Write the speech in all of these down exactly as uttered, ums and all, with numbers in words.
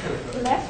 left.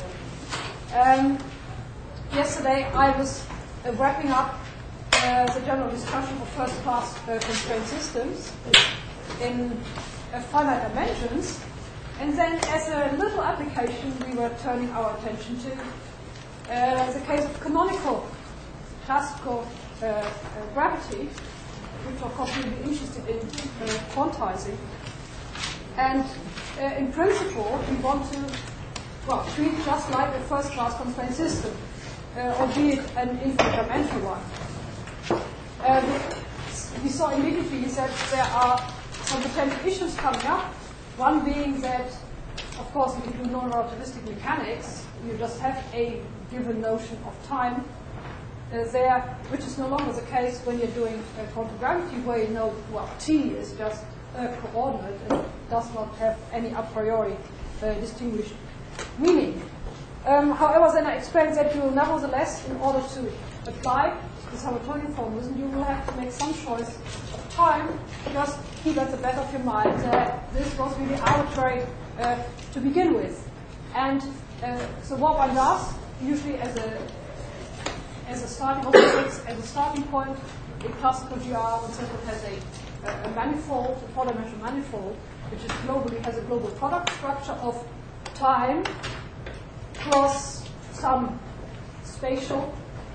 Um, yesterday I was uh, wrapping up uh, the general discussion of first-class uh, constraint systems in uh, finite dimensions, and then as a little application we were turning our attention to uh, the case of canonical classical uh, uh, gravity, which of course we'll be interested in uh, quantizing. And uh, in principle, we want to, well, treat just like a first-class constraint system, uh, albeit an infinite-dimensional one. Um, we saw immediately that there are some potential issues coming up. One being that, of course, if you do non-relativistic mechanics, you just have a given notion of time uh, there, which is no longer the case when you're doing uh, quantum gravity, where you know, well, t is just a coordinate and does not have any a priori uh, distinguished meaning. Um, however, then I explained that you will nevertheless, in order to apply this Hamiltonian formalism, you will have to make some choice of time. Just keep at the back of your mind that this was really arbitrary uh, to begin with. And uh, so what one does, usually as a as a starting object, as a starting point, in classical G R, one circle has a a manifold, a four-dimensional manifold, which is globally has a global product structure of time plus some spatial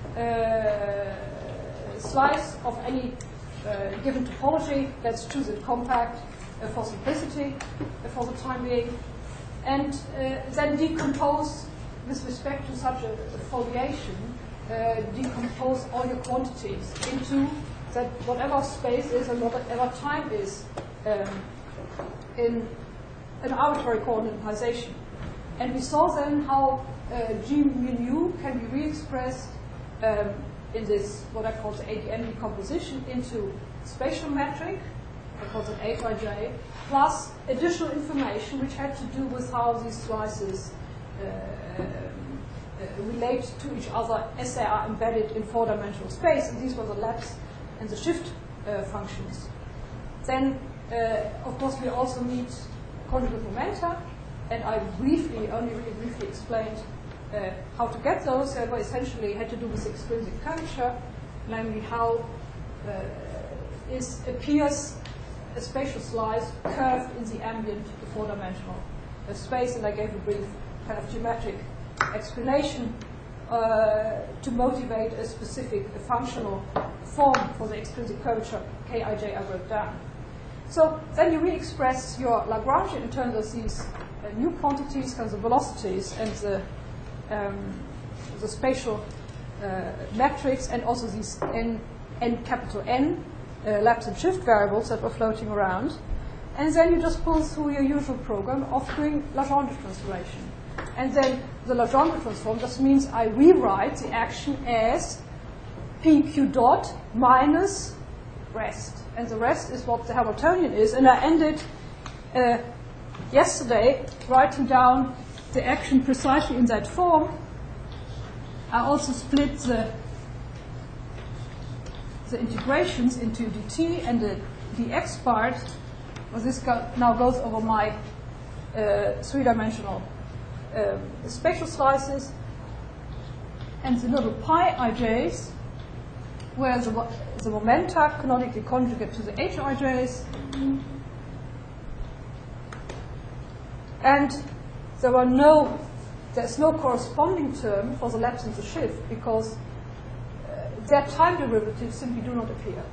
uh, slice of any uh, given topology. Let's choose it compact uh, for simplicity uh, for the time being, and uh, then decompose with respect to such a, a foliation, uh, decompose all your quantities into that whatever space is and whatever time is um, in an arbitrary coordinatization. And we saw then how uh, G mu nu can be re-expressed um, in this, what I call the A D M decomposition, into spatial metric, I call it H I J, plus additional information which had to do with how these slices uh, uh, relate to each other as they are embedded in four-dimensional space, and these were the lapse and the shift uh, functions. Then, uh, of course, we also need conjugate momenta, and I briefly, only really briefly explained uh, how to get those. They were essentially had to do with extrinsic curvature, namely how uh, is appears a spatial slice curved in the ambient four-dimensional uh, space, and I gave a brief kind of geometric explanation uh, to motivate a specific a functional form for the extrinsic curvature K I J I wrote down. So then you re-express your Lagrangian in terms of these uh, new quantities, kinds of velocities, and the, um, the spatial uh, metrics, and also these n, n capital N uh, lapse and shift variables that were floating around. And then you just pull through your usual program of doing Legendre transformation. And then the Legendre transform just means I rewrite the action as P Q dot minus rest. And the rest is what the Hamiltonian is. And I ended uh, yesterday writing down the action precisely in that form. I also split the, the integrations into dt, and the dx part, well, this go now goes over my uh, three-dimensional um, spatial slices, and the little pi ij's, where the, the momenta canonically conjugate to the H I Js, and there are no, there's no corresponding term for the lapse and the shift because uh, their time derivatives simply do not appear.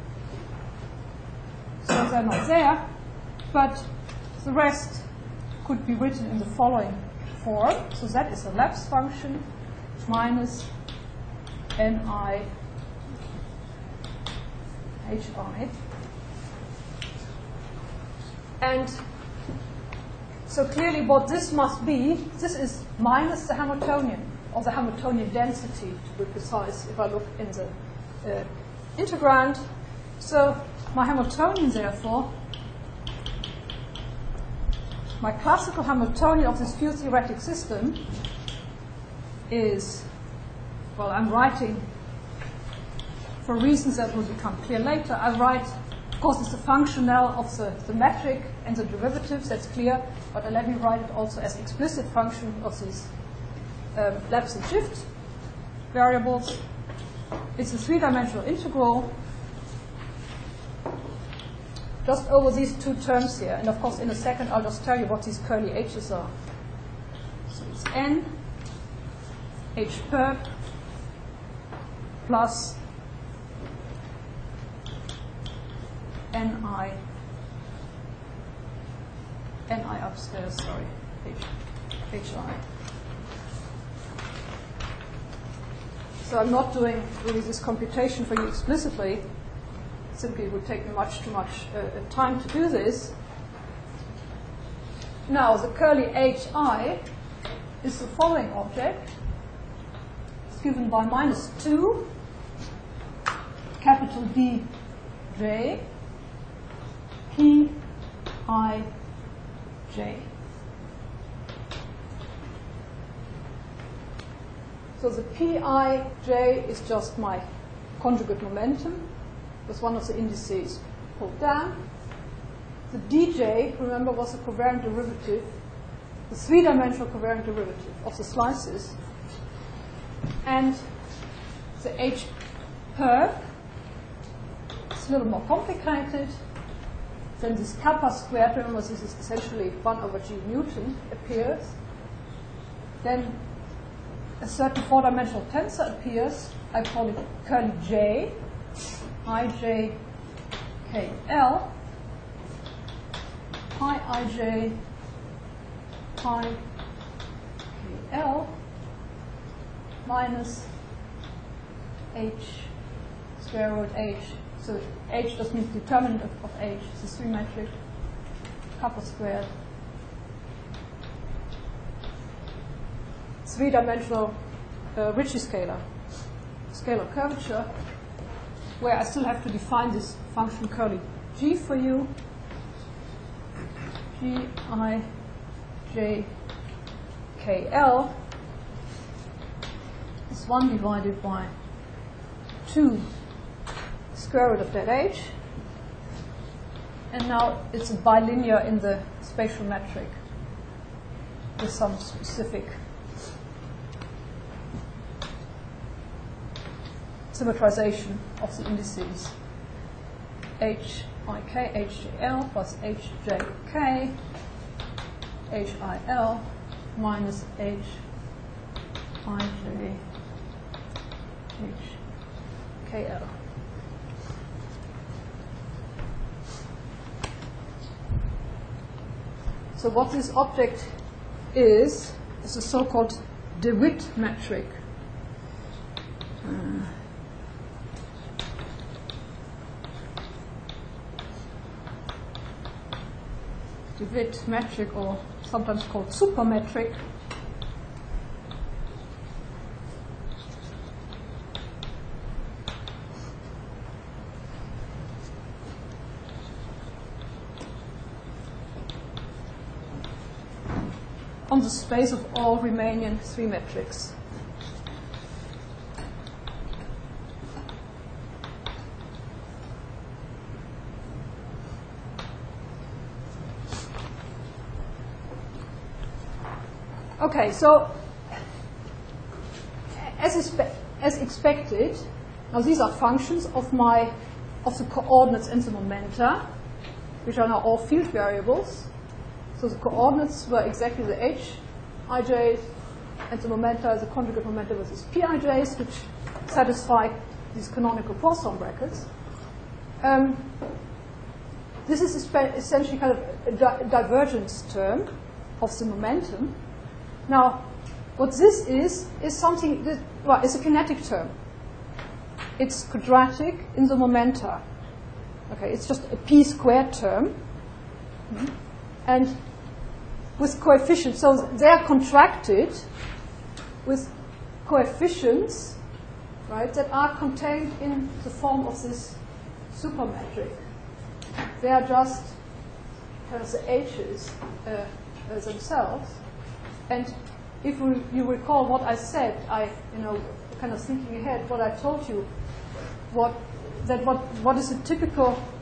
So they're not there, but the rest could be written in the following form. So that is a lapse function minus ni hi. And so clearly what this must be, this is minus the Hamiltonian, or the Hamiltonian density, to be precise, if I look in the uh, integrand. So my Hamiltonian, therefore, my classical Hamiltonian of this field theoretic system is, well, I'm writing, for reasons that will become clear later, I write Of course, it's the functional of the, the metric and the derivatives, that's clear, but uh, let me write it also as explicit function of these um, left and shift variables. It's a three-dimensional integral just over these two terms here. And of course, in a second, I'll just tell you what these curly h's are. So it's n, h perp, plus ni, ni upstairs, sorry, h, hi. So I'm not doing really this computation for you explicitly. Simply it would take me much too much uh, time to do this. Now the curly hi is the following object. It's given by minus two, capital D J, P I J. So the P I J is just my conjugate momentum with one of the indices pulled down. The D J, remember, was the covariant derivative, the three-dimensional covariant derivative of the slices. And the H perp is a little more complicated. Then this kappa squared, remember this is essentially one over G Newton, appears. Then a certain four-dimensional tensor appears. I call it curly J, ij K L, pi ij pi K L minus h square root h. So h just means determinant of, of h. It's a three-metric kappa squared. Three-dimensional uh, Ricci scalar, scalar curvature, where I still have to define this function curly g for you. G I J K L is one divided by two square root of that h. And now it's a bilinear in the spatial metric with some specific symmetrization of the indices h I k, h j l plus h j k, h I l minus h I j h k l. So what this object is, is a so-called DeWitt metric. Uh, DeWitt metric, or sometimes called supermetric. On the space of all Riemannian three metrics. Okay, so as, expe as expected, now these are functions of my of the coordinates and the momenta, which are now all field variables. So the coordinates were exactly the h ij's, and the momenta, the conjugate momenta with these p ij's, which satisfy these canonical Poisson brackets. Um, this is essentially kind of a di divergence term of the momentum. Now, what this is, is something, that, well, it's a kinetic term. It's quadratic in the momenta. Okay, it's just a p squared term. Mm-hmm. And with coefficients, so they are contracted with coefficients, right, that are contained in the form of this supermetric. They are just kind of the h's uh, uh, themselves. And if we, you recall what I said, I, you know, kind of thinking ahead, what I told you, what that what what is a typical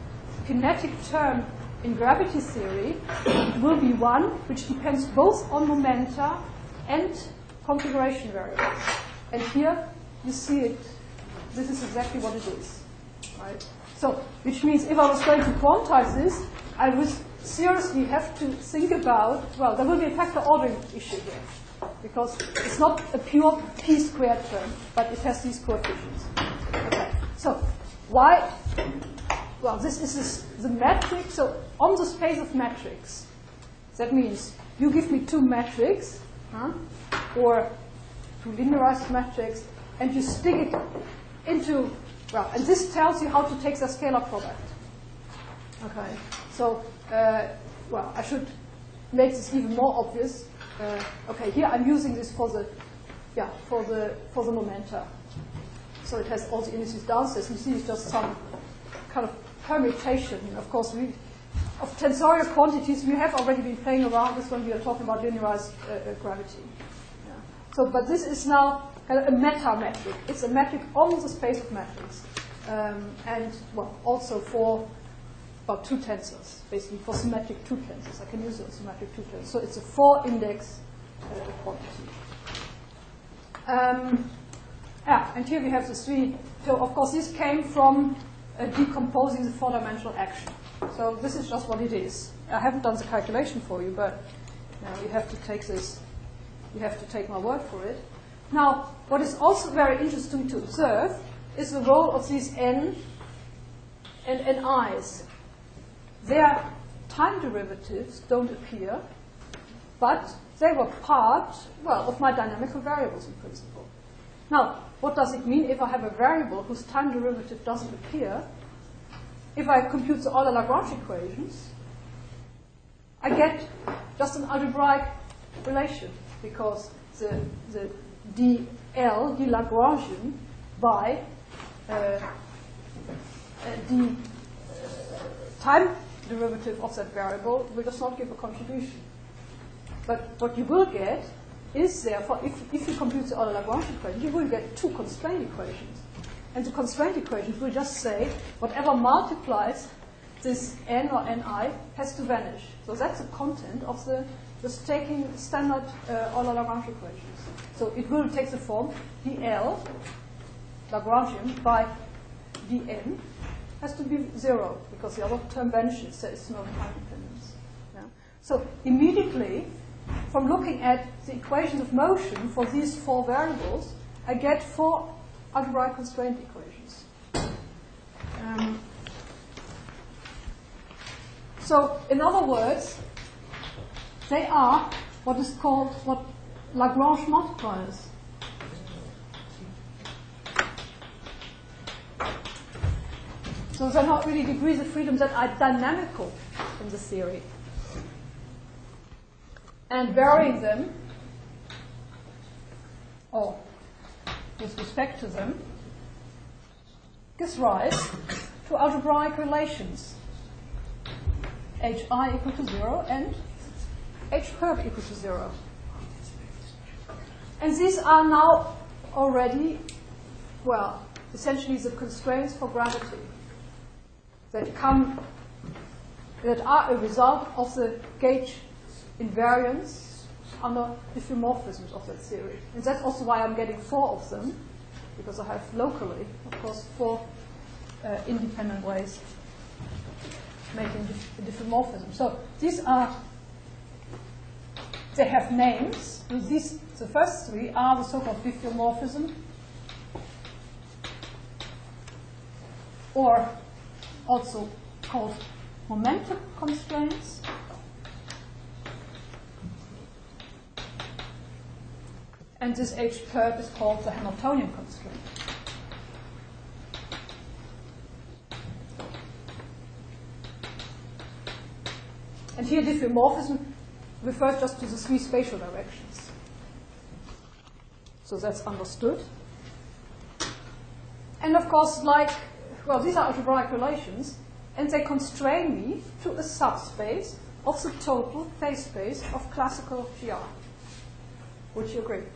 kinetic term in gravity theory will be one which depends both on momenta and configuration variables. And here you see it. This is exactly what it is. Right? So, which means if I was going to quantize this, I would seriously have to think about, well, there will be a factor ordering issue here, because it's not a pure p squared term, but it has these coefficients. Okay. So, why? Well, this is this, the matrix. So, on the space of matrix, that means you give me two matrices, huh, or two linearized matrices, and you stick it into, well, and this tells you how to take the scalar product. Okay. So, uh, well, I should make this even more obvious. Uh, okay, here I'm using this for the, yeah, for the for the momenta. So it has all the indices downstairs. You see, it's just some kind of permutation. Of course, we of tensorial quantities we have already been playing around with when we are talking about linearized uh, uh, gravity. Yeah. So, but this is now kind of a meta metric. It's a metric on the space of metrics, um, and well, also for about two tensors, basically for symmetric two tensors. I can use it on symmetric two tensors. So it's a four-index uh, quantity. Um, yeah, and here we have the three. So of course, this came from uh, decomposing the four-dimensional action. So this is just what it is. I haven't done the calculation for you, but you know, you have to take this. You have to take my word for it. Now, what is also very interesting to observe is the role of these n and ni's. Their time derivatives don't appear, but they were part, well, of my dynamical variables in principle. Now, what does it mean if I have a variable whose time derivative doesn't appear? If I compute the Euler-Lagrange equations, I get just an algebraic relation, because the, the dl, the Lagrangian, by uh, uh, the uh, time derivative of that variable will just not give a contribution. But what you will get is, therefore, if, if you compute the Euler-Lagrange equation, you will get two constraint equations. And the constraint equations will just say whatever multiplies this n or ni has to vanish. So that's the content of the just taking standard uh, Euler-Lagrange equations. So it will take the form dl Lagrangian by dn has to be zero, because the other term vanishes, there is no time dependence. Yeah? So immediately, from looking at the equations of motion for these four variables, I get four algebraic constraint equations. Um, so, in other words, they are what is called what Lagrange multipliers. So they're not really degrees of freedom that are dynamical in the theory. And varying them, or with respect to them, gives rise to algebraic relations. Hi equal to zero and H perp equal to zero. And these are now already, well, essentially the constraints for gravity that come, that are a result of the gauge invariance under diffeomorphisms of that theory. And that's also why I'm getting four of them, because I have locally, of course, four uh, independent ways of making diffeomorphism. So these are, they have names. These, the first three are the so-called diffeomorphism, or also called momentum constraints. And this H perp is called the Hamiltonian constraint. And here diffeomorphism refers just to the three spatial directions. So that's understood. And of course, like, well, these are algebraic relations, and they constrain me to a subspace of the total phase space of classical G R. Would you agree?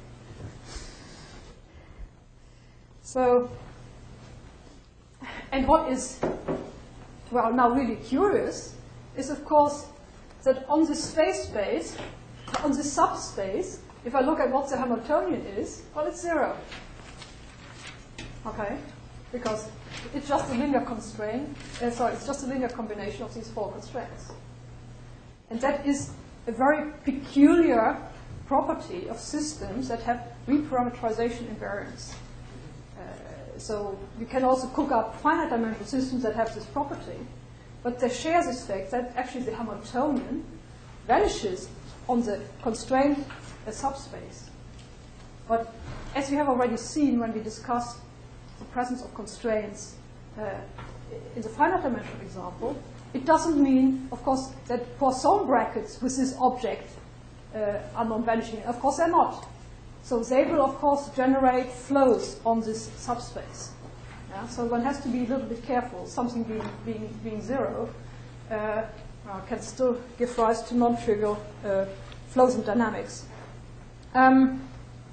So, and what is well, now really curious is, of course, that on this phase space, on this subspace, if I look at what the Hamiltonian is, well, it's zero. Okay? Because it's just a linear constraint, uh, sorry, it's just a linear combination of these four constraints. And that is a very peculiar property of systems that have reparameterization invariance. Uh, so you can also cook up finite dimensional systems that have this property, but they share this fact that actually the Hamiltonian vanishes on the constrained uh, subspace. But as we have already seen when we discussed the presence of constraints uh, in the finite dimensional example, it doesn't mean, of course, that Poisson brackets with this object uh, are non-vanishing. Of course, they're not. So they will, of course, generate flows on this subspace. Yeah? So one has to be a little bit careful. Something being, being, being zero uh, uh, can still give rise to non-trivial uh, flows in dynamics. Um,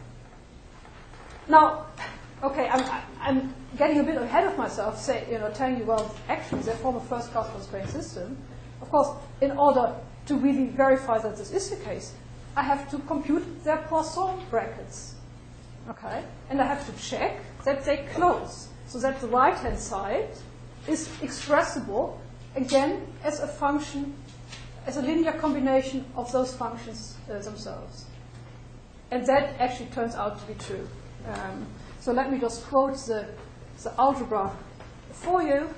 now, okay, I'm, I'm getting a bit ahead of myself, say, you know, telling you, well, actually, they form a first-class constraint system. Of course, in order to really verify that this is the case, I have to compute their Poisson brackets, okay? And I have to check that they close, so that the right-hand side is expressible, again, as a function, as a linear combination of those functions uh, themselves. And that actually turns out to be true. Um, so let me just quote the, the algebra for you.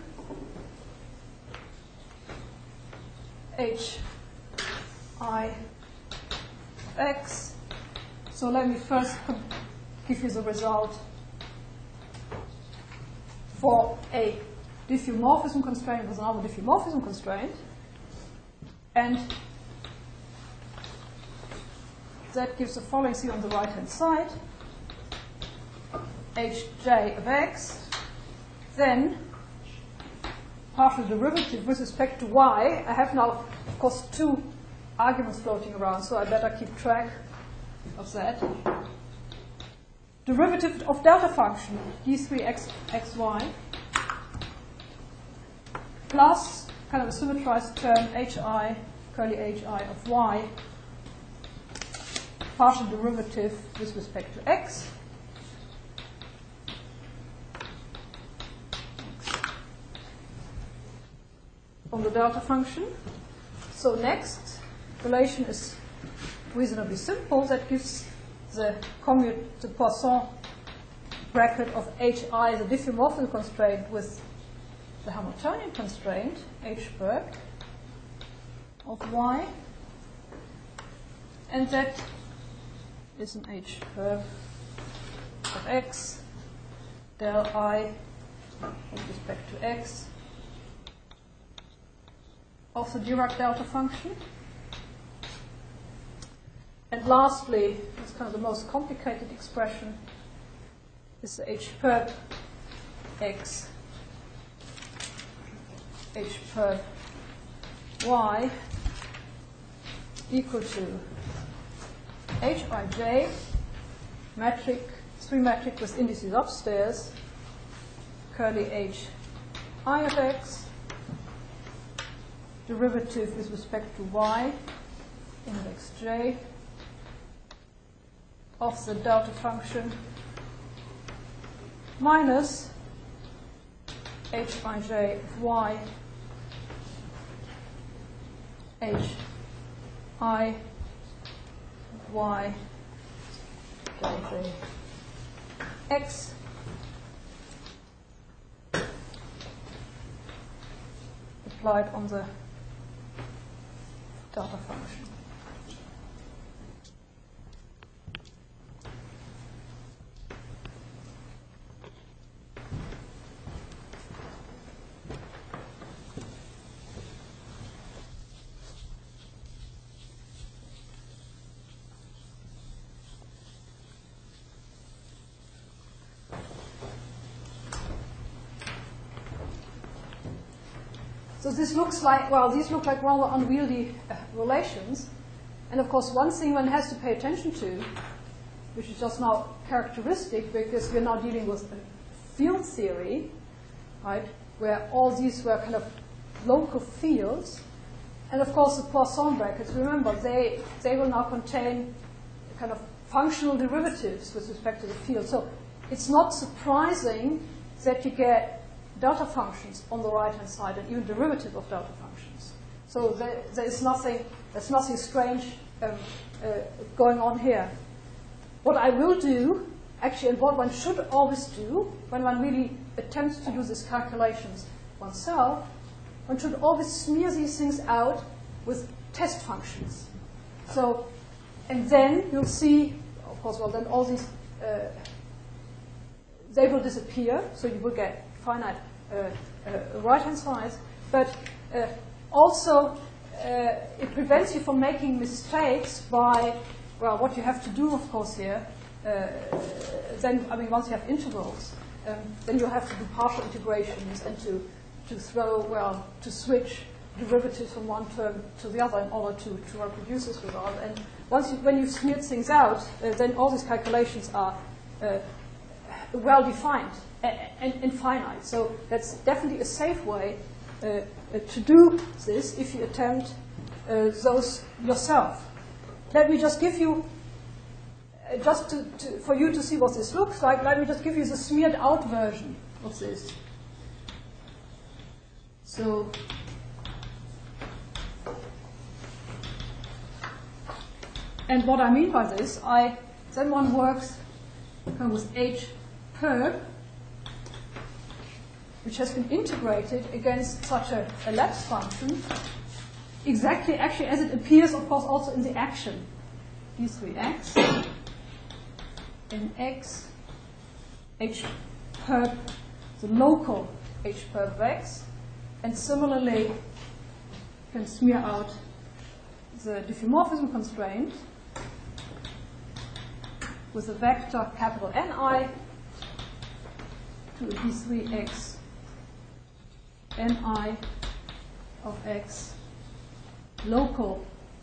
H I X. So let me first give you the result for a diffeomorphism constraint with another diffeomorphism constraint. And that gives the following C on the right-hand side. Hj of x, then partial derivative with respect to y. I have now, of course, two arguments floating around, so I better keep track of that. Derivative of delta function, d three x xy, plus kind of a symmetrized term, hi, curly hi of y, partial derivative with respect to x. On the delta function. So next, relation is reasonably simple. That gives the commute, the Poisson bracket of hi, the diffeomorphism constraint, with the Hamiltonian constraint, h berg of y. And that is an h berg of x, del I with respect to x, of the Dirac delta function. And lastly, it's kind of the most complicated expression, is the h perp x, h perp y equal to hij, metric, three metric with indices upstairs, curly h I of x, derivative with respect to y, index j, of the delta function minus hij of y, h I of y, j x, applied on the delta function. So this looks like, well, these look like rather unwieldy uh, relations. And of course, one thing one has to pay attention to, which is just now characteristic because we're now dealing with a field theory, right, where all these were kind of local fields. And of course, the Poisson brackets, remember, they, they will now contain kind of functional derivatives with respect to the field. So it's not surprising that you get delta functions on the right-hand side and even derivative of delta functions. So there, there is nothing, there's nothing strange um, uh, going on here. What I will do, actually, and what one should always do when one really attempts to do these calculations oneself, one should always smear these things out with test functions. So, and then you'll see, of course, well, then all these, uh, they will disappear, so you will get finite uh, uh, right-hand sides, but uh, also uh, it prevents you from making mistakes by, well, what you have to do, of course, here, uh, then, I mean, once you have integrals, um, then you have to do partial integrations and to to throw, well, to switch derivatives from one term to the other in order to, to reproduce this result. And once you, when you've smeared things out, uh, then all these calculations are uh, well defined and, and finite. So that's definitely a safe way uh, uh, to do this if you attempt uh, those yourself. Let me just give you, uh, just to, to, for you to see what this looks like, let me just give you the smeared out version of this. So, and what I mean by this, I then one works with H perp, which has been integrated against such a, a lapse function, exactly actually as it appears, of course, also in the action. D three x, in x, H perp, the local H perp of x. And similarly, you can smear out the diffeomorphism constraint with a vector capital N I to a D three x N I of x local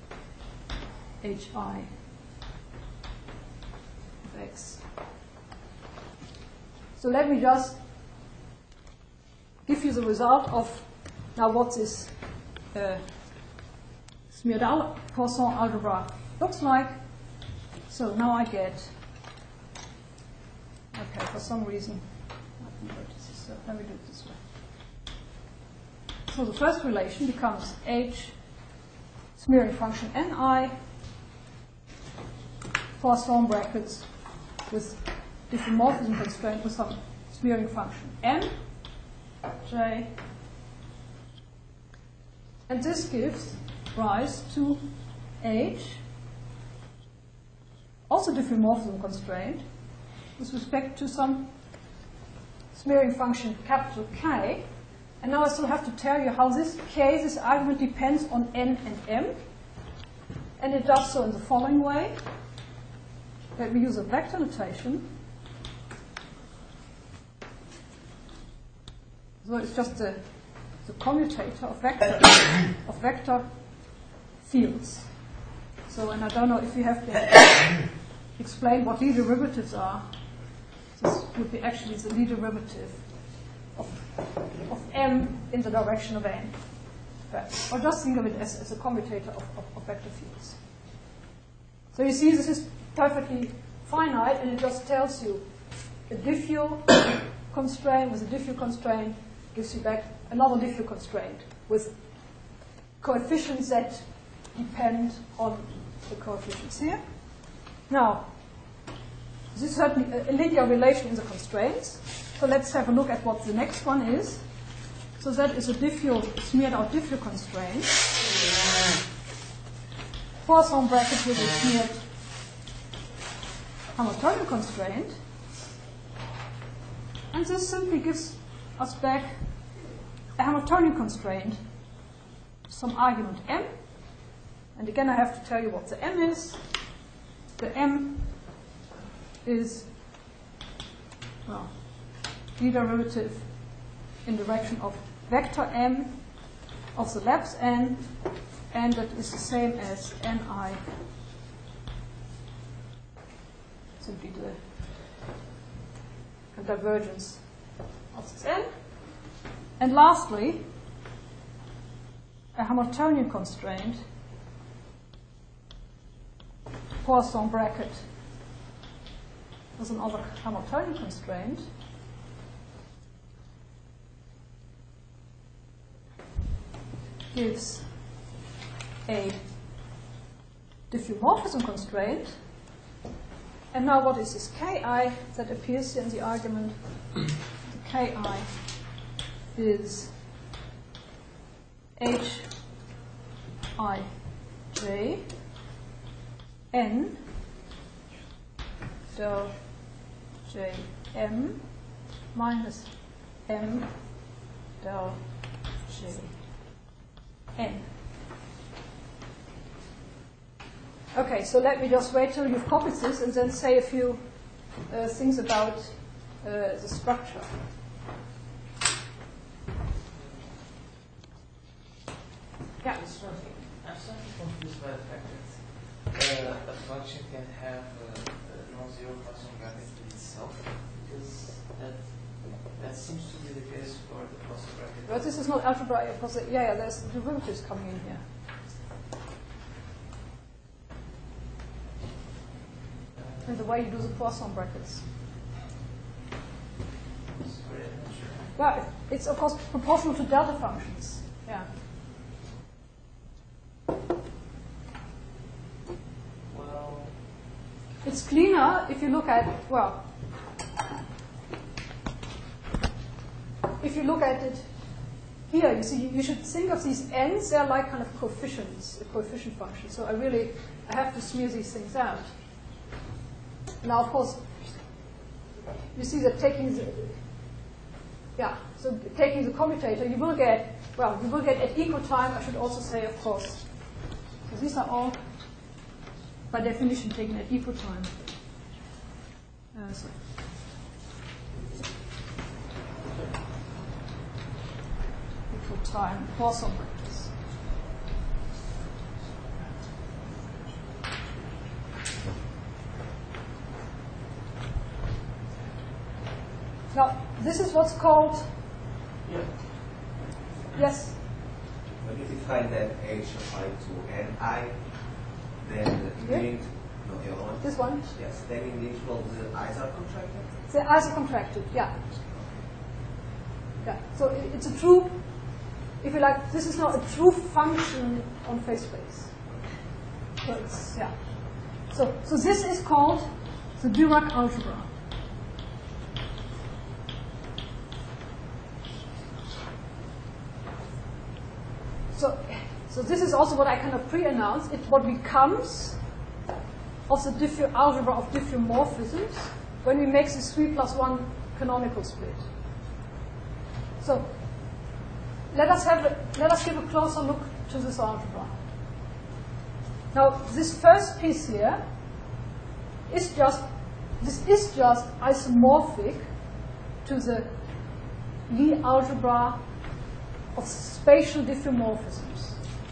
H I of x. So let me just give you the result of now what this uh, smeared out Poisson algebra looks like. So now I get, okay, for some reason, I can this, so let me do it this way. So the first relation becomes H smearing function Ni, Poisson brackets with diffeomorphism constraint with some smearing function M. J, and this gives rise to H, also diffeomorphism constraint, with respect to some smearing function capital K. And now I still have to tell you how this K, this argument, depends on N and M. And it does so in the following way. Let me use a vector notation. So it's just the, the commutator of vector, of vector fields. So, and I don't know if you have been explained what Lie derivatives are. This would be actually the Lie derivative of, of M in the direction of N. But, or just think of it as, as a commutator of, of, of vector fields. So you see this is perfectly finite, and it just tells you a diffeom constraint with a diffeom constraint gives you back another diffeom constraint with coefficients that depend on the coefficients here. Now, this is certainly a linear relation in the constraints. So let's have a look at what the next one is. So that is a diffeom, smeared out diffeom constraint. Poisson bracket with a smeared Hamiltonian constraint. And this simply gives us back a Hamiltonian constraint, some argument M. And again, I have to tell you what the M is. The M is, well, the derivative in direction of vector M of the lapse N, and that is the same as Ni, simply the divergence of this N. And lastly, a Hamiltonian constraint, Poisson bracket with another Hamiltonian constraint, gives a diffeomorphism constraint. And now what is this Ki that appears here in the argument? The Ki is H I J N del J M minus M del J N. Okay, so let me just wait till you've copied this and then say a few uh, things about uh, the structure. Yeah. I'm slightly confused by the fact that uh, a function can have a, a non-zero Poisson bracket to itself, because that that seems to be the case for the Poisson bracket. But this is not algebra. Because yeah, yeah, there's derivatives coming in here. And the way you do the Poisson brackets. Sorry, I'm not sure. Well, it's of course proportional to delta functions. Yeah. Well, it's cleaner if you look at, well, if you look at it here, you see, you should think of these n's, they're like kind of coefficients, a coefficient function. So I really, I have to smear these things out. Now, of course, you see that taking the, yeah, so taking the commutator, you will get, well, you will get at equal time, I should also say, of course. So these are all, by definition, taken at equal time. Uh, so. Equal time, Poisson brackets. Now, this is what's called, Yeah. yes? When you define that H applied to N I, then Yeah. you need, no, the other one? This one? Yes, then in the interval, the eyes are contracted? The eyes are contracted, yeah. Yeah, so it, it's a true, if you like, this is now a true function on phase space. So it's, yeah. So, so this is called the Dirac algebra. So, so this is also what I kind of pre-announced. It's what becomes of the diffu algebra of diffeomorphisms when we make this three plus one canonical split. So let us have a, let us give a closer look to this algebra. Now this first piece here is just this is just isomorphic to the Lie algebra of spatial diffeomorphisms.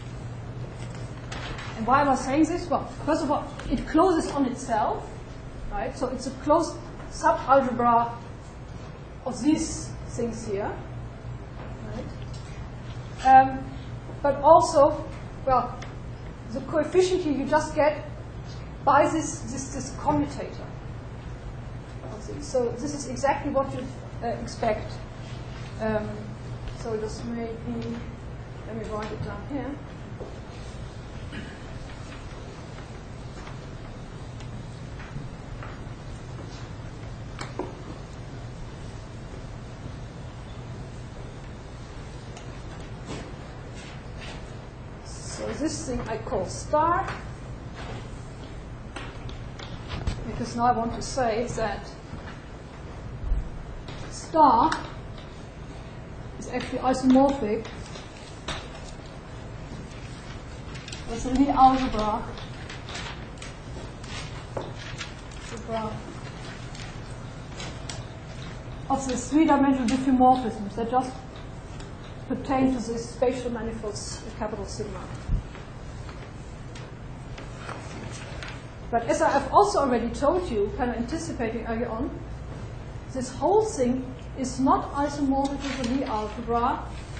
And why am I saying this? Well, first of all, it closes on itself, right? So it's a closed subalgebra of these things here, right? Um, but also, well, the coefficient here you just get by this this, this commutator. So this is exactly what you'd uh, expect. Um, So just maybe, let me write it down here. So this thing I call star, because now I want to say that star is actually isomorphic with the Lie algebra, algebra of the three-dimensional diffeomorphisms that just pertain to this spatial manifolds capital sigma. But as I have also already told you, kind of anticipating earlier on, this whole thing is not isomorphic to the Lie algebra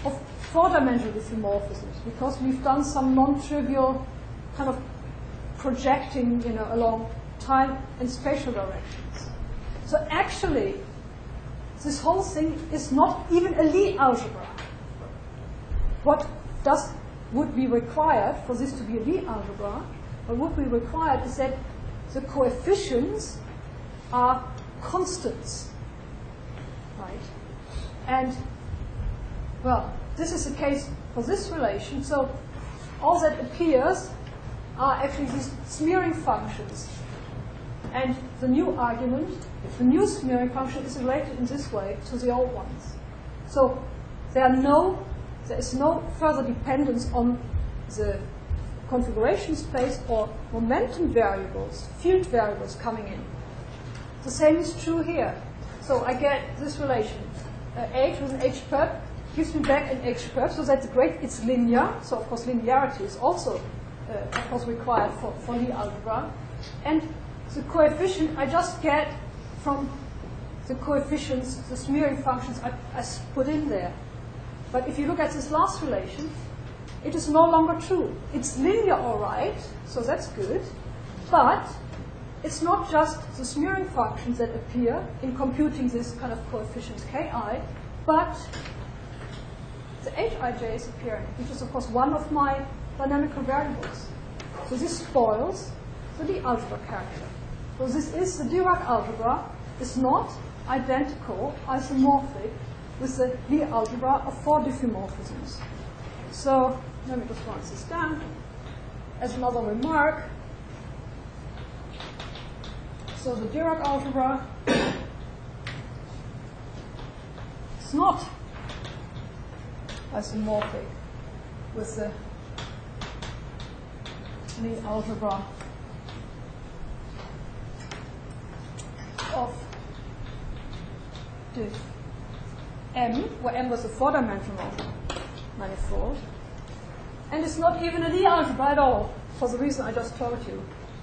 of four-dimensional diffeomorphisms, because we've done some non-trivial kind of projecting, you know, along time and spatial directions. So actually, this whole thing is not even a Lie algebra. What does would be required for this to be a Lie algebra, what would be required is that the coefficients are constants, right? And, well, this is the case for this relation. So all that appears are actually these smearing functions. And the new argument, the new smearing function is related in this way to the old ones. So there are no, there is no further dependence on the configuration space or momentum variables, field variables coming in. The same is true here. So I get this relation. Uh, H with an H perp gives me back an H perp, so that's great. It's linear. So of course linearity is also uh, of course required for, for Lie algebra. And the coefficient I just get from the coefficients, the smearing functions I, I put in there. But if you look at this last relation, it is no longer true. It's linear, all right, so that's good. But it's not just the smearing functions that appear in computing this kind of coefficients ki, but the hij is appearing, which is, of course, one of my dynamical variables. So this spoils the Lie algebra character. So this is, the Dirac algebra is not identical, isomorphic, with the Lie algebra of four diffeomorphisms. So let me just write this down as another remark. So the Dirac algebra is not isomorphic with the Lie algebra of diff M, where M was a four-dimensional manifold. And it's not even a Lie algebra at all, for the reason I just told you.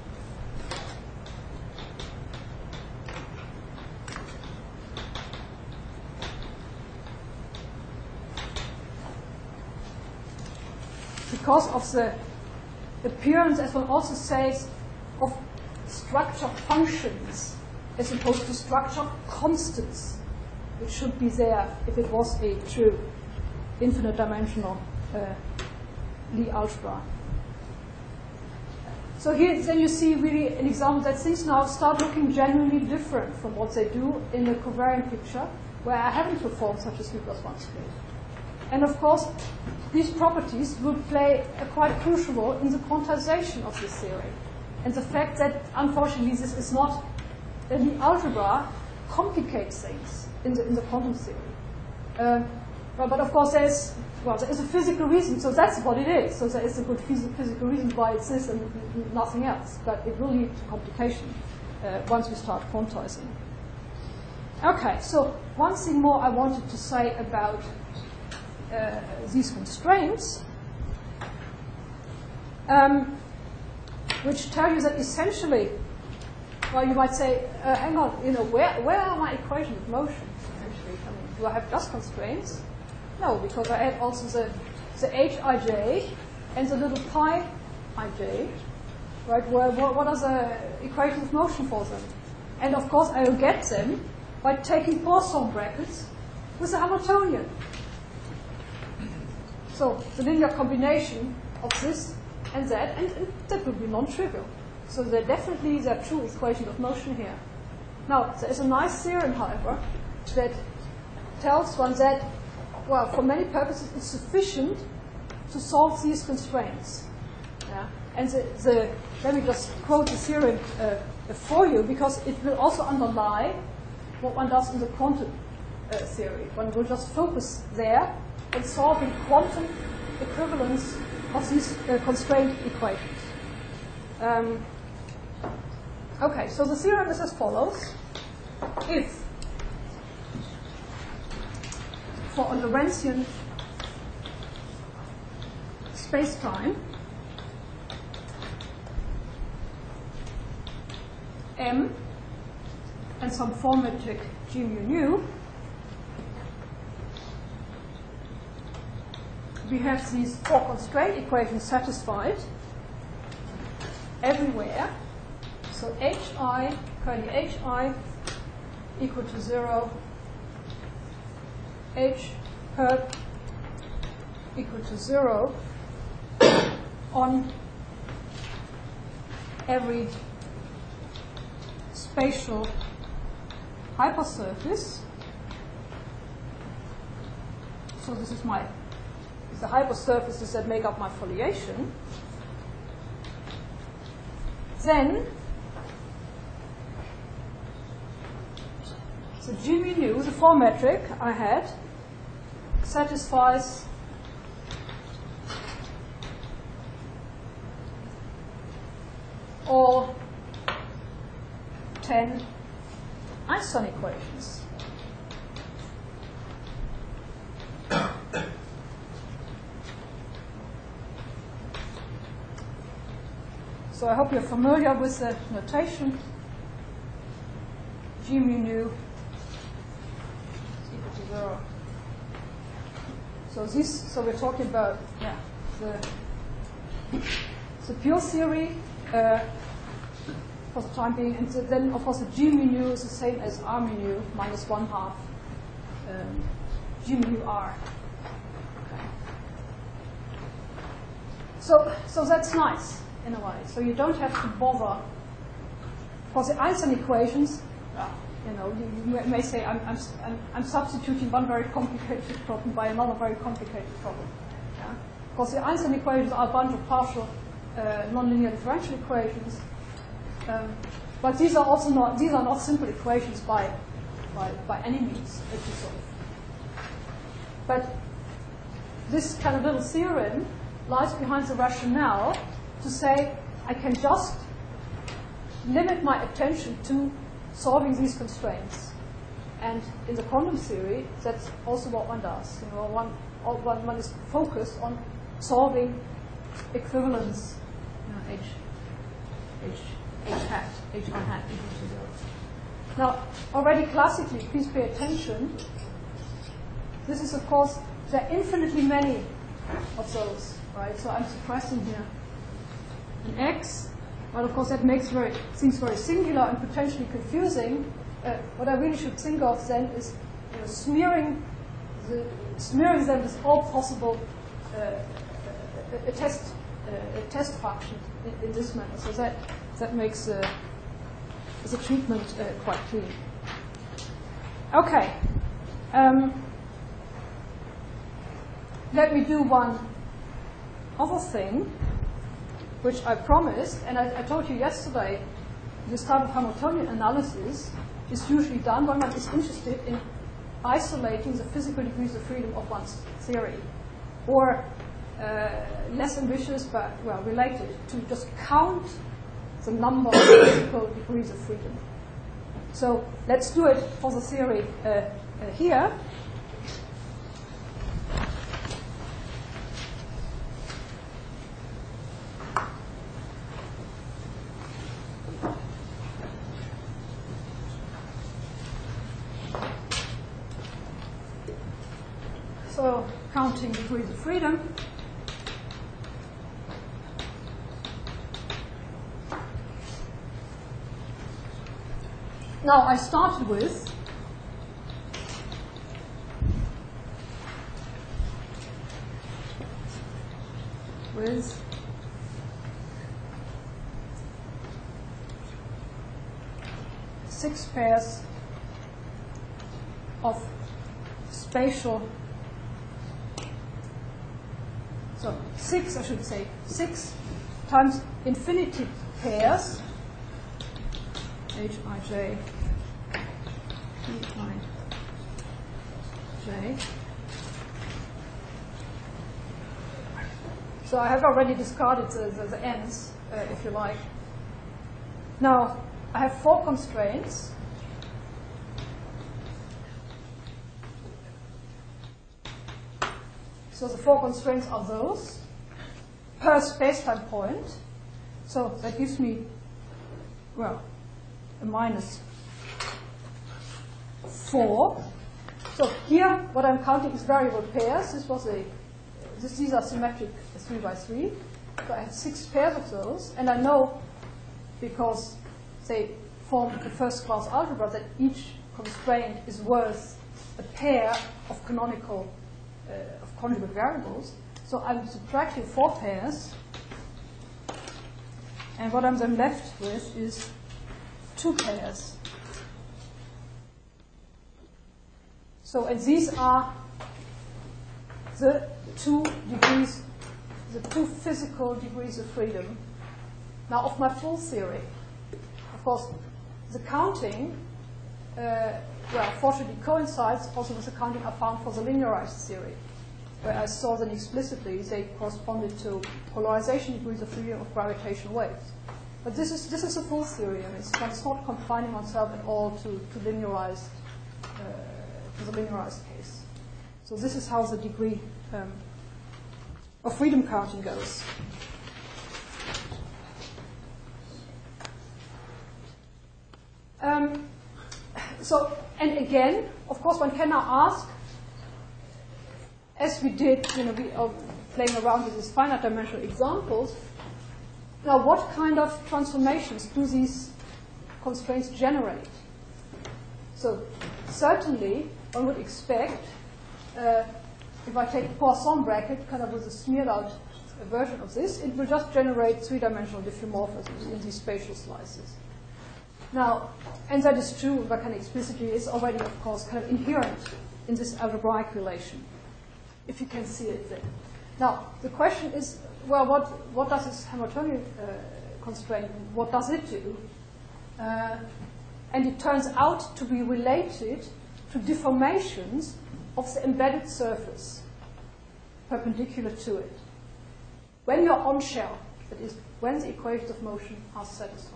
Because of the appearance, as one also says, of structured functions as opposed to structured constants, which should be there if it was a true infinite dimensional uh, Lie algebra. So here then you see really an example that things now start looking genuinely different from what they do in the covariant picture, where I haven't performed such a three plus one split. And of course, these properties will play a quite crucial role in the quantization of this theory. And the fact that, unfortunately, this is not a Lie algebra complicates things in the, in the quantum theory. Um, well, but of course, there's, well, there is a physical reason, so that's what it is. So there is a good phys physical reason why it's this and nothing else. But it will lead to complication uh, once we start quantizing. Okay, so one thing more I wanted to say about uh, these constraints, um, which tell you that essentially, well, you might say, uh, hang on, you know, where, where are my equations of motion, essentially? I mean, do I have just constraints? No, because I add also the, the hij and the little pi ij, right? Where, what are the equations of motion for them? And of course, I will get them by taking Poisson brackets with the Hamiltonian. So the linear combination of this and that, and, and that will be non-trivial. So there definitely is a true equation of motion here. Now, there is a nice theorem, however, that tells one that, well, for many purposes, it's sufficient to solve these constraints. Yeah? And the, the, let me just quote the theorem uh, for you, because it will also underlie what one does in the quantum uh, theory. One will just focus there on solving quantum equivalence of these uh, constraint equations. Um, okay, so the theorem is as follows. If for a Lorentzian space-time, M and some form metric G mu nu we have these four constraint equations satisfied everywhere. So hi, curly hi equal to zero, h perp equal to zero on every spatial hypersurface. So this is my the hypersurfaces that make up my foliation. Then so G mu nu, the form metric I had, satisfies all ten Einstein equations. So I hope you're familiar with the notation. G mu nu is equal to zero. So this, so we're talking about yeah the the pure theory uh, for the time being, and the, then of course the G mu nu is the same as R mu nu minus one half um, G mu nu R. Okay. So so that's nice in a way. So you don't have to bother. For the Einstein equations, uh, you know, you, you may say I'm, I'm, I'm, I'm substituting one very complicated problem by another very complicated problem. Yeah? Because the Einstein equations are a bunch of partial uh, nonlinear differential equations, um, but these are also not these are not simple equations by by, by any means that you solve. But this kind of little theorem lies behind the rationale to say I can just limit my attention to solving these constraints. And in the quantum theory, that's also what one does. You know, one, one, one is focused on solving equivalence, you know, h, h, h hat, h one hat equal to zero. Now, already classically, please pay attention. This is, of course, there are infinitely many of those, right? So I'm suppressing here an x. Well, of course, that makes very, things very singular and potentially confusing. Uh, what I really should think of then is, you know, smearing, the, smearing them with all possible uh, a, a test, uh, a test function in, in this manner. So that that makes uh, the treatment uh, quite clean. Okay. Um, let me do one other thing, which I promised, and I, I told you yesterday, this type of Hamiltonian analysis is usually done when one is interested in isolating the physical degrees of freedom of one's theory, or uh, less ambitious but, well, related, to just count the number of physical degrees of freedom. So let's do it for the theory uh, uh, here. So counting degrees of freedom. Now I started with with six pairs of spatial, so six, I should say, six times infinity pairs, Hij, Hij, So I have already discarded the, the, the ends, uh, if you like. Now, I have four constraints. So the four constraints are those per space-time point. So that gives me, well, a minus four. So here, what I'm counting is variable pairs. This was a this, these are symmetric three by three. So I have six pairs of those, and I know, because they form a first-class algebra, that each constraint is worth a pair of canonical, uh, of conjugate variables. So I'm subtracting four pairs, and what I'm then left with is two pairs. So, and these are the two degrees, the two physical degrees of freedom. Now, of my full theory, of course, the counting, uh, well, fortunately coincides also with the counting I found for the linearized theory, where I saw them explicitly, they corresponded to polarization degrees of freedom of gravitational waves. But this is this is a full theory, and it's, it's not confining oneself at all to, to linearized, uh, to the linearized case. So this is how the degree um, of freedom counting goes. Um, so, and again, of course, one can now ask, as we did, you know, we are playing around with these finite dimensional examples. Now, what kind of transformations do these constraints generate? So, certainly, one would expect, uh, if I take a Poisson bracket, kind of with a smeared out version of this, it will just generate three-dimensional diffeomorphisms in these spatial slices. Now, and that is true, but kind of explicitly, is already, of course, kind of inherent in this algebraic relation, if you can see it there. Now, the question is, well, what, what does this Hamiltonian uh, constraint, what does it do? Uh, and it turns out to be related to deformations of the embedded surface perpendicular to it. When you're on shell, that is, when the equations of motion are satisfied.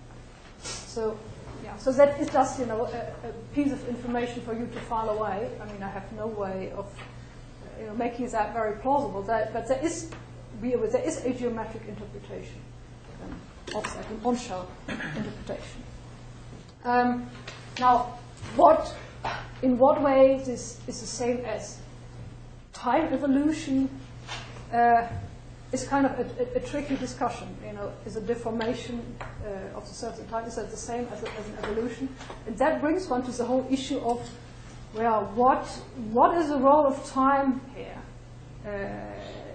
So, yeah, so that is just, you know, a, a piece of information for you to file away. I mean, I have no way of, you know, making that very plausible. That, but there is, there is a geometric interpretation um, of that, an on-shell interpretation. Um, now, what, in what way this is the same as time evolution uh, is kind of a, a, a tricky discussion. You know, is a deformation uh, of the surface of time, is that the same as, a, as an evolution? And that brings one to the whole issue of, well, what what is the role of time here? Uh,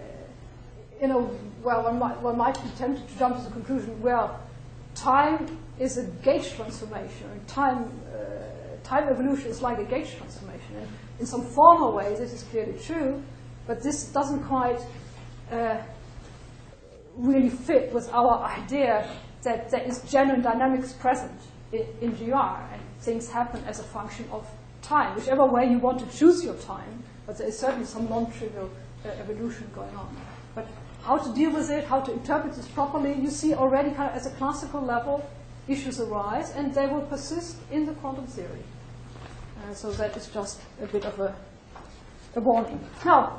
you know, well, one might, one might be tempted to jump to the conclusion, well, time is a gauge transformation, and time, uh, time evolution is like a gauge transformation. And in some formal way, this is clearly true, but this doesn't quite uh, really fit with our idea that there is genuine dynamics present in, in G R, and things happen as a function of time, whichever way you want to choose your time, but there is certainly some non-trivial uh, evolution going on. But how to deal with it, how to interpret this properly, you see already kind of at a classical level, issues arise, and they will persist in the quantum theory. Uh, so that is just a bit of a, a warning. Now,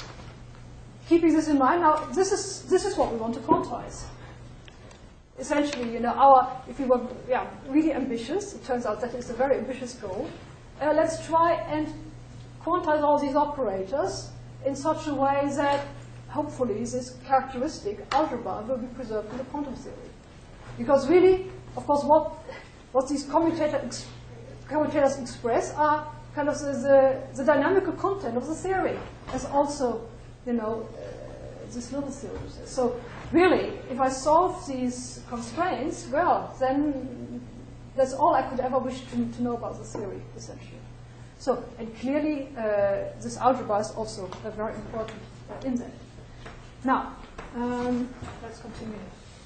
keeping this in mind, now this is this is what we want to quantize. Essentially, you know, our if we were yeah really ambitious, it turns out that is a very ambitious goal. Uh, let's try and quantize all these operators in such a way that hopefully this characteristic algebra will be preserved in the quantum theory. Because really, of course, what what these commutator ex commutators express are kind of the, the, the dynamical content of the theory, as also, you know, uh, this little theory says. So really, if I solve these constraints, well, then that's all I could ever wish to, to know about the theory, essentially. So, and clearly, uh, this algebra is also uh, very important uh, in that. Now, um, let's continue.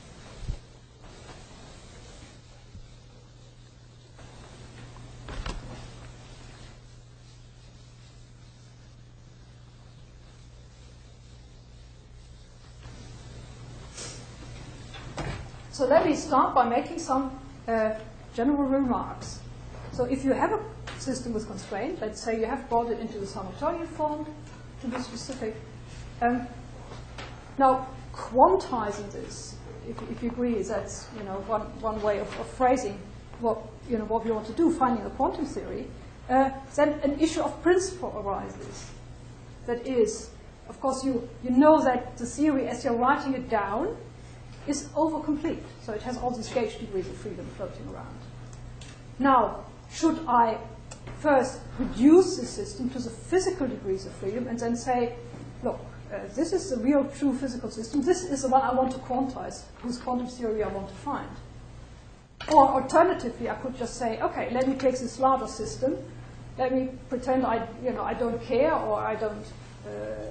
So let me start by making some uh, general remarks. So if you have a system with constraint, let's say you have brought it into the Hamiltonian form, to be specific. Um, now, quantizing this, if, if you agree, that's, you know, one, one way of, of phrasing what, you know, what we want to do, finding a quantum theory. Uh, then an issue of principle arises. That is, of course, you, you know that the theory, as you're writing it down, is overcomplete. So it has all these gauge degrees of freedom floating around. Now, should I first reduce the system to the physical degrees of freedom and then say, look, uh, this is the real true physical system. This is the one I want to quantize, whose quantum theory I want to find. Or alternatively, I could just say, okay, let me take this larger system. Let me pretend I, you know, I don't care, or I don't, uh,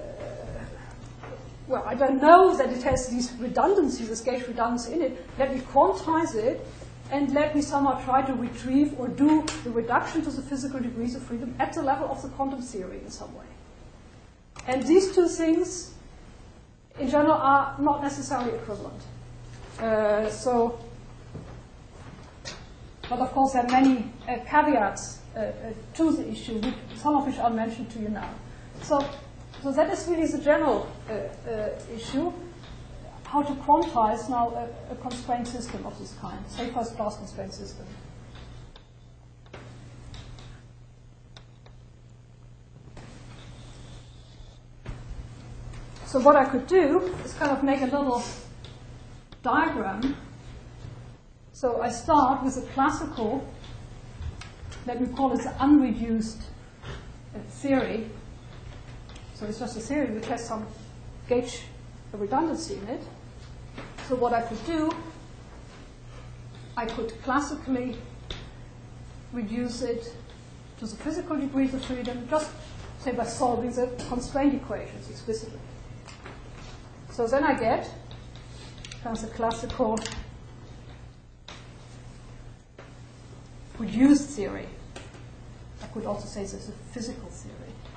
well, I don't know that it has these redundancies, this gauge redundancy in it. Let me quantize it, and let me somehow try to retrieve or do the reduction to the physical degrees of freedom at the level of the quantum theory in some way. And these two things, in general, are not necessarily equivalent. Uh, so, but of course, there are many uh, caveats uh, uh, to the issue, which, some of which I'll mention to you now. So, so that is really the general uh, uh, issue. How to quantize now a, a constrained system of this kind, say first-class constrained system. So what I could do is kind of make a little diagram. So I start with a classical, let me call it the unreduced uh, theory. So it's just a theory which has some gauge redundancy in it. So what I could do, I could classically reduce it to the physical degrees of freedom, just say by solving the constraint equations explicitly. So then I get kind of the classical reduced theory. I could also say this is a physical theory.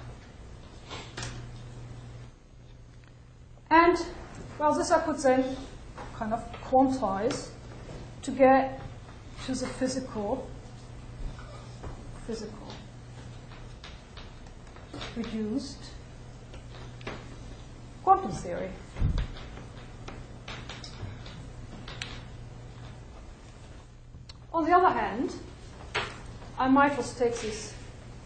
And, well, this I could then kind of quantize to get to the physical, physical, reduced quantum theory. On the other hand, I might just take this,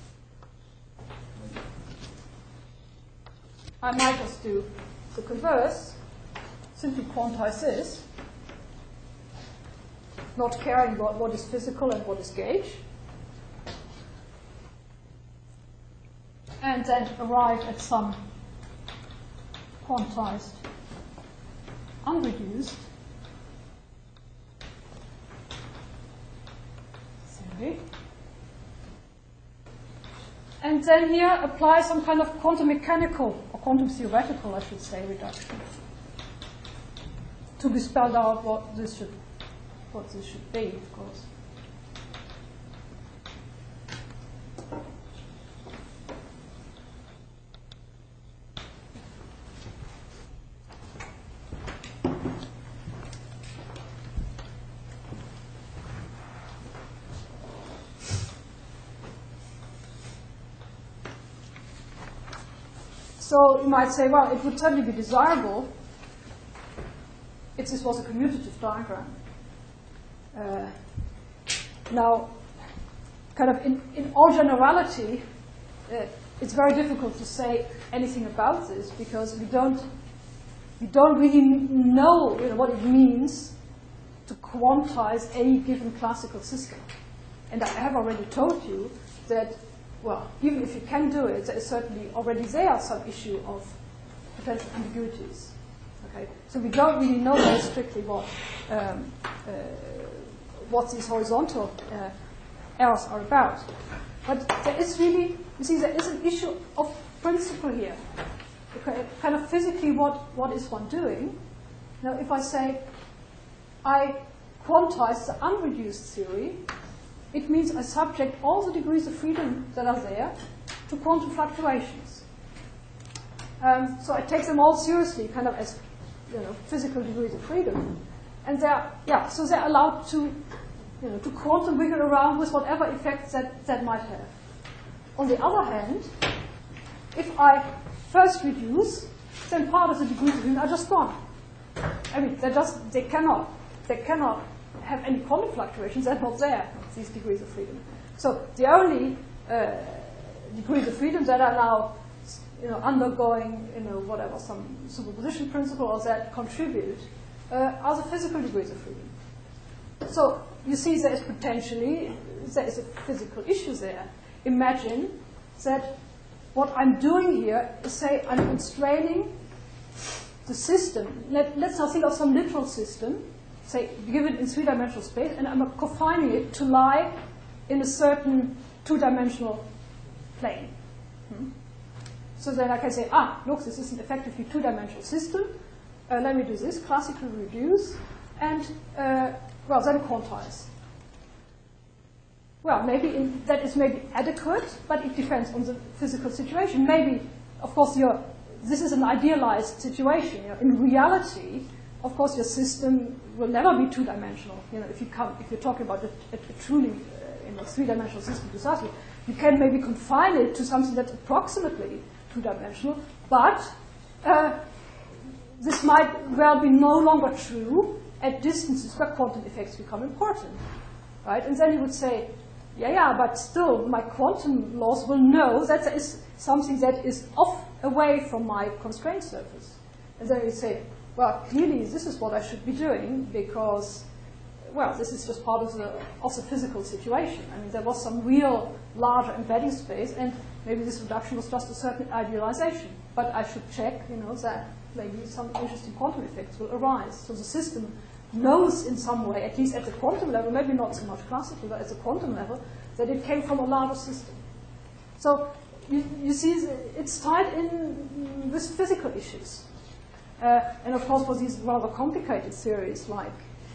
I might just do the converse, simply quantize this, not caring about what is physical and what is gauge, and then arrive at some quantized, unreduced theory. And then here apply some kind of quantum mechanical, or quantum theoretical, I should say, reduction to be spelled out what this should, what this should be, of course. So you might say, well, it would certainly be desirable if this was a commutative diagram. Uh, now, kind of in, in all generality, uh, it's very difficult to say anything about this because we don't, we don't really know, you know what it means to quantize a given classical system. And I have already told you that, well, even if you can do it, there is certainly already there some issue of potential ambiguities. Okay, so we don't really know very strictly what um, uh, what these horizontal uh, errors are about. But there is really, you see, there is an issue of principle here. Okay, kind of physically, what what is one doing? Now, if I say I quantize the unreduced theory, it means I subject all the degrees of freedom that are there to quantum fluctuations. Um, so I take them all seriously, kind of as, you know, physical degrees of freedom, and they're yeah, so they're allowed to, you know, to quantum wiggle around with whatever effects that that might have. On the other hand, if I first reduce, then part of the degrees of freedom are just gone. I mean, they just they cannot they cannot have any quantum fluctuations. They're not there, these degrees of freedom. So the only uh, degrees of freedom that are now you know, undergoing, you know, whatever, some superposition principle or that contribute, uh, are the physical degrees of freedom. So you see there is potentially, there is a physical issue there. Imagine that what I'm doing here is, say, I'm constraining the system. Let, let's now think of some literal system, say, given in three-dimensional space, and I'm confining it to lie in a certain two-dimensional plane. Hmm? So then I can say, ah, look, this is an effectively two-dimensional system. Uh, let me do this, classically reduce, and, uh, well, then quantize. Well, maybe in, that is maybe adequate, but it depends on the physical situation. Maybe, of course, your, this is an idealized situation. You know, in reality, of course, your system will never be two-dimensional. You know, if you come, if you're talking about a, a, a truly uh, you know, three-dimensional system precisely, you can maybe confine it to something that's approximately two-dimensional, but uh, this might well be no longer true at distances where quantum effects become important, right? And then you would say, yeah, yeah, but still, my quantum laws will know that there is something that is off away from my constraint surface. And then you say, well, clearly this is what I should be doing because, well, this is just part of the, of the physical situation. I mean, there was some real larger embedding space, and maybe this reduction was just a certain idealization. But I should check, you know, that maybe some interesting quantum effects will arise. So the system knows in some way, at least at the quantum level, maybe not so much classically, but at the quantum level, that it came from a larger system. So you, you see, it's tied in with physical issues. Uh, and of course, for these rather complicated theories like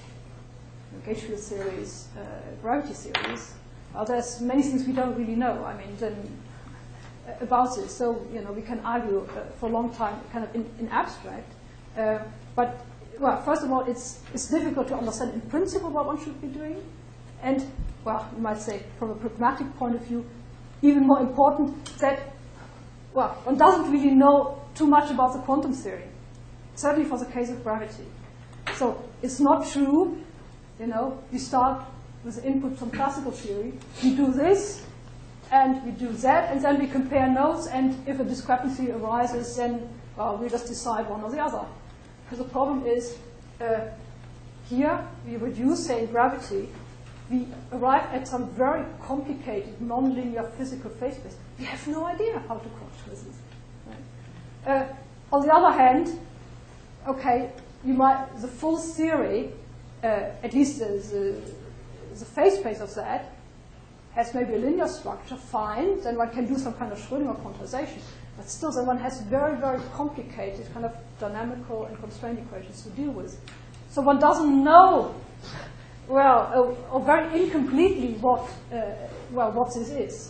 gauge field theories, uh, gravity theories, uh, there's many things we don't really know. I mean, then, uh, about this. So you know, we can argue uh, for a long time, kind of in, in abstract. Uh, but well, first of all, it's it's difficult to understand in principle what one should be doing, and well, you might say from a pragmatic point of view, even more important that well, one doesn't really know too much about the quantum theory. Certainly for the case of gravity. So it's not true, you know, you start with the input from classical theory, we do this, and we do that, and then we compare notes, and if a discrepancy arises, then well, we just decide one or the other. Because the problem is, uh, here we reduce, say, in gravity, we arrive at some very complicated, nonlinear physical phase space. We have no idea how to quantize this. Right? Uh, on the other hand, okay, you might, the full theory, uh, at least the, the, the phase space of that, has maybe a linear structure, fine, then one can do some kind of Schrödinger quantization. But still, then one has very, very complicated kind of dynamical and constraint equations to deal with. So one doesn't know, well, or, or very incompletely what, uh, well, what this is.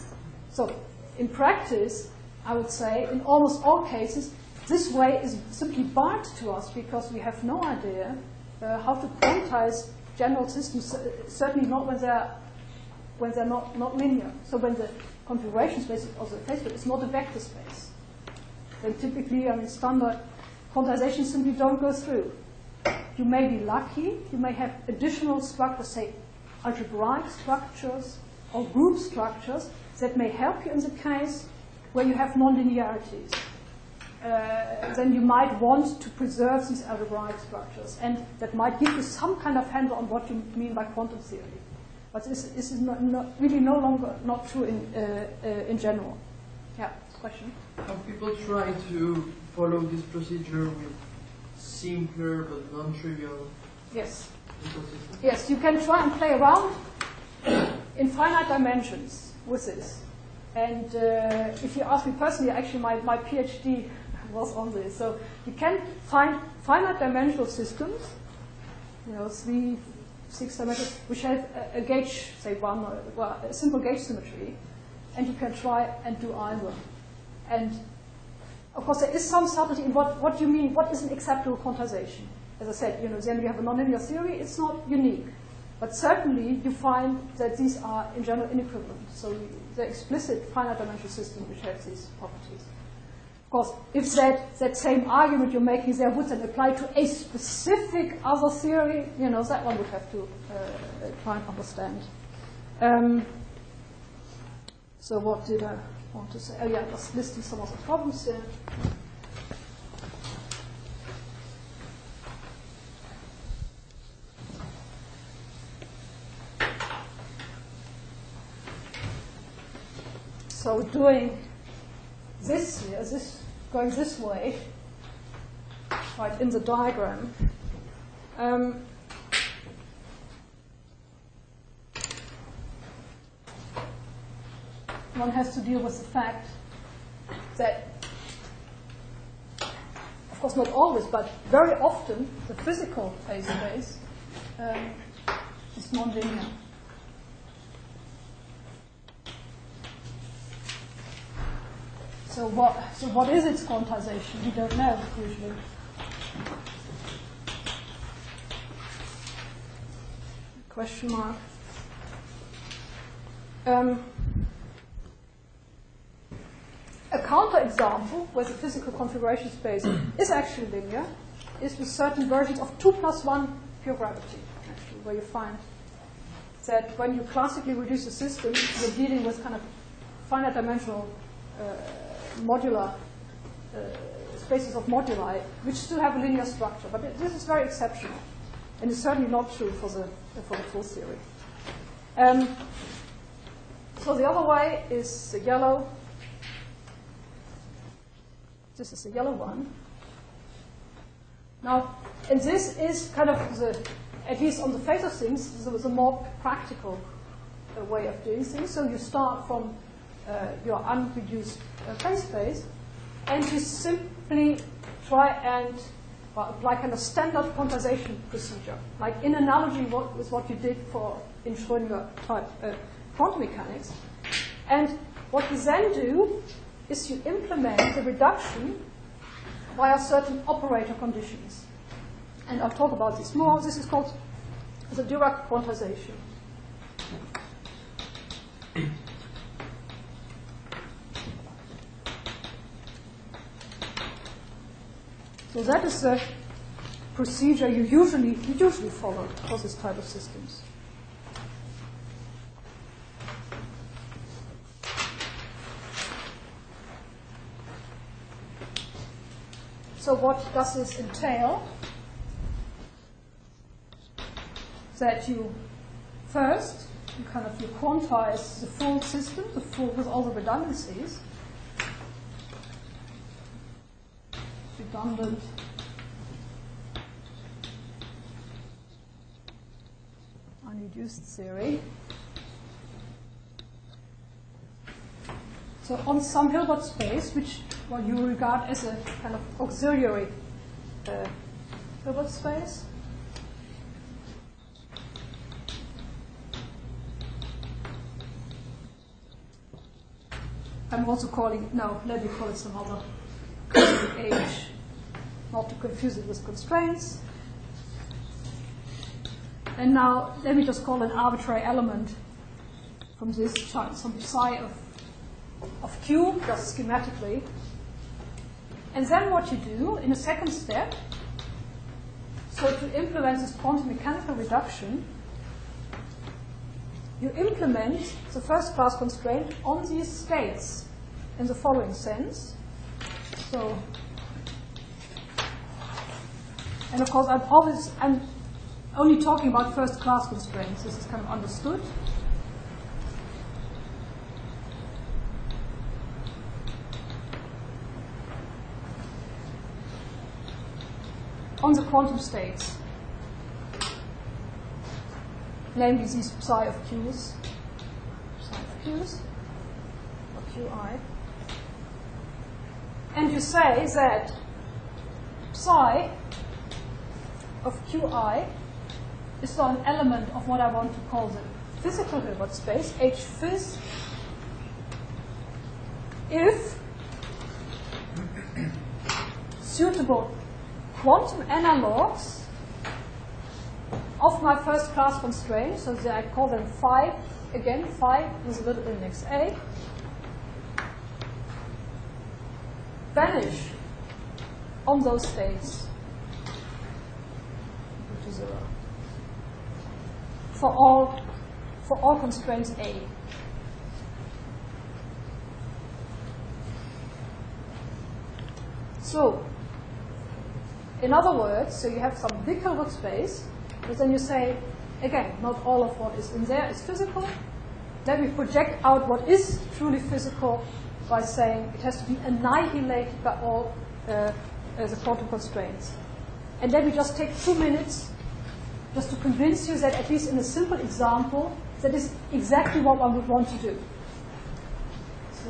So in practice, I would say, in almost all cases, this way is simply barred to us because we have no idea uh, how to quantize general systems, certainly not when they're, when they're not, not linear. So when the configuration space of the phase space is not a vector space, then typically, I mean, standard quantizations simply don't go through. You may be lucky, you may have additional structures, say algebraic structures or group structures that may help you in the case where you have nonlinearities. Uh, then you might want to preserve these algebraic structures, and that might give you some kind of handle on what you mean by quantum theory. But this, this is not, not really no longer not true in, uh, uh, in general. Yeah, question? Are people trying to follow this procedure with simpler but non-trivial? Yes. ecosystems? Yes, you can try and play around in finite dimensions with this. And uh, if you ask me personally, actually my, my PhD was on this. So you can find finite dimensional systems, you know, three, six dimensions, which have a, a gauge, say one, or, well, a simple gauge symmetry, and you can try and do either. And of course, there is some subtlety in what, what you mean, what is an acceptable quantization. As I said, you know, then you have a nonlinear theory, it's not unique. But certainly, you find that these are, in general, inequivalent. So the explicit finite dimensional system which has these properties. Of course, if that, that same argument you're making there would then apply to a specific other theory, you know, that one would have to uh, try and understand. Um, so what did I... want to say? Oh yeah, just listing some of the problems here. So doing this here, this going this way, right in the diagram. Um, one has to deal with the fact that, of course not always, but very often, the physical phase space um, is nonlinear. So what, so what is its quantization? We don't know, usually. Question mark. Um, a counterexample where the physical configuration space is actually linear is with certain versions of two plus one pure gravity, actually, where you find that when you classically reduce a system, you're dealing with kind of finite dimensional uh, modular uh, spaces of moduli, which still have a linear structure. But it, this is very exceptional, and it's certainly not true for the for the full theory. Um, so the other way is the yellow. This is the yellow one. Now, and this is kind of the, at least on the face of things, the, the more practical uh, way of doing things. So you start from uh, your unreduced uh, phase space, and you simply try and well, apply kind of standard quantization procedure, like in analogy what, with what you did for in Schrödinger type uh, quantum mechanics. And what you then do is you implement the reduction via certain operator conditions. And I'll talk about this more. This is called the Dirac quantization. So that is the procedure you usually you usually follow for this type of systems. So what does this entail? That you first you kind of you quantize the full system, the full with all the redundancies. Redundant unreduced theory. So on some Hilbert space, which what you regard as a kind of auxiliary uh, Hilbert space, I'm also calling, no, let me call it some other H, not to confuse it with constraints. And now let me just call an arbitrary element from this chart, some psi of, of Q, just schematically. And then what you do in a second step, so to implement this quantum mechanical reduction, you implement the first class constraint on these states in the following sense. So, and of course, I'm always I'm only talking about first class constraints. This is kind of understood. On the quantum states, namely these psi of q's, psi of q's, or qi. And you say that psi of qi is an element of what I want to call the physical Hilbert space, H phys, if suitable quantum analogs of my first class constraint, so that I call them phi, again, phi with a little index A, vanish on those states equal to zero for all for all constraints A. So, in other words, so you have some big Hilbert space, but then you say, again, not all of what is in there is physical. Then we project out what is truly physical by saying it has to be annihilated by all uh, uh, the quantum constraints. And then we just take two minutes just to convince you that, at least in a simple example, that is exactly what one would want to do. So,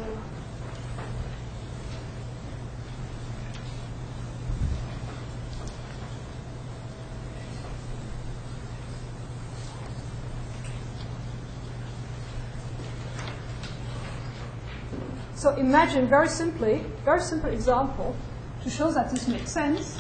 So imagine, very simply, very simple example, to show that this makes sense.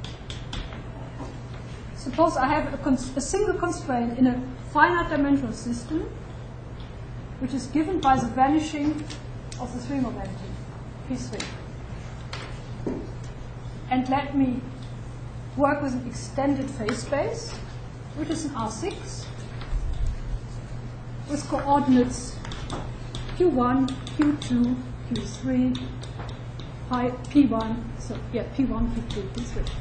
Suppose I have a, cons a single constraint in a finite dimensional system, which is given by the vanishing of the three momentum, P three. And let me work with an extended phase space, which is an R six, with coordinates Q one, Q two, Q three, pi, P one, so yeah, P one, P two, P three.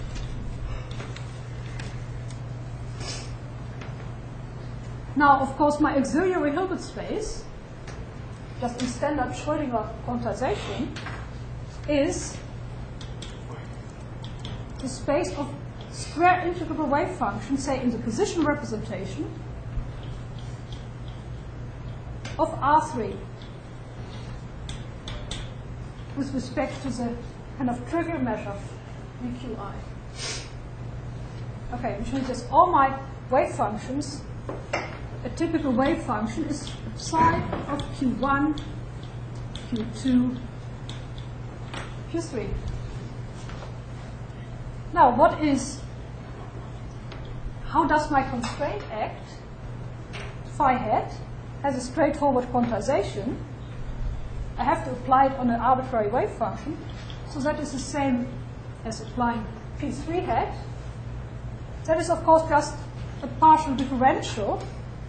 Now, of course, my auxiliary Hilbert space, just in standard Schrödinger quantization, is the space of square integrable wave functions, say in the position representation of R three, with respect to the kind of trivial measure V Q I. Okay, which means that all my wave functions, a typical wave function is psi of Q one, Q two, Q three. Now, what is, how does my constraint act? Phi hat has a straightforward quantization. I have to apply it on an arbitrary wave function. So that is the same as applying P three hat. That is, of course, just a partial differential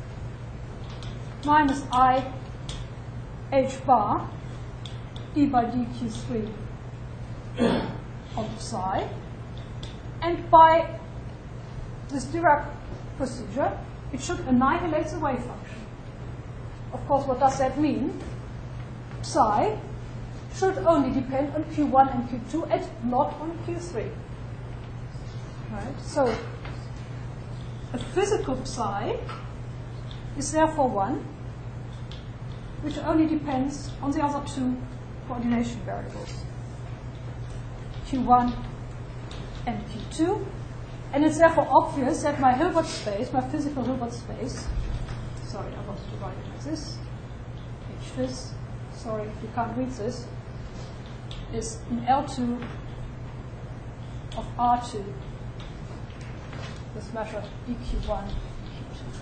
minus I H bar d by d Q three of psi. And by this Dirac procedure, it should annihilate the wave function. Of course, what does that mean? Psi should only depend on Q one and Q two and not on Q three. Right? So, a physical psi is therefore one which only depends on the other two coordination variables, Q one and Q two. And it's therefore obvious that my Hilbert space, my physical Hilbert space, sorry, I wanted to write it like this, H this, sorry if you can't read this, is in L two of R two, this measure E Q one, E Q two.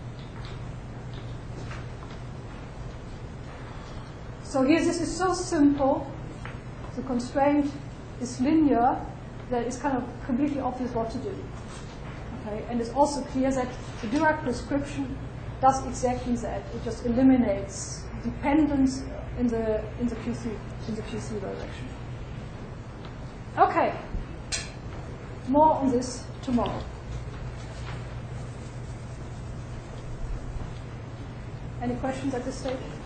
So here this is so simple, the constraint is linear, that it's kind of completely obvious what to do. Okay? And it's also clear that the Dirac prescription does exactly that. It just eliminates dependence in the in the Q C in the Q C direction. Okay. More on this tomorrow. Any questions at this stage?